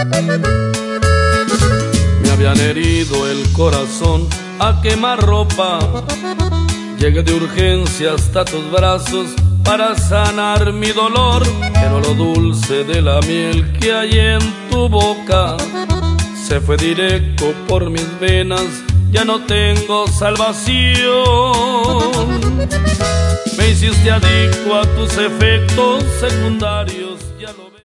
Me habían herido el corazón a quemarropa. Llegué de urgencia hasta tus brazos para sanar mi dolor, pero lo dulce de la miel que hay en tu boca se fue directo por mis venas. Ya no tengo salvación. Me hiciste adicto a tus efectos secundarios, ya lo ves.